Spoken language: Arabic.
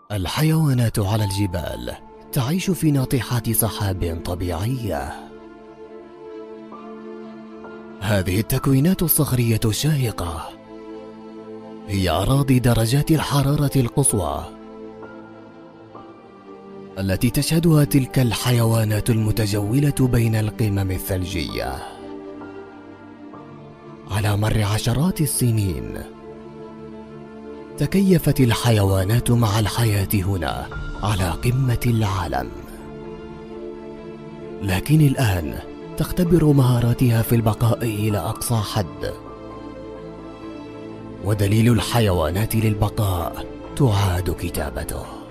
الحيوانات على الجبال تعيش في ناطحات سحاب طبيعية. هذه التكوينات الصخرية الشاهقة هي أراضي درجات الحرارة القصوى التي تشهدها تلك الحيوانات المتجولة بين القمم الثلجية. على مر عشرات السنين تكيفت الحيوانات مع الحياة هنا على قمة العالم، لكن الآن تختبر مهاراتها في البقاء إلى أقصى حد، ودليل الحيوانات للبقاء تعاد كتابته.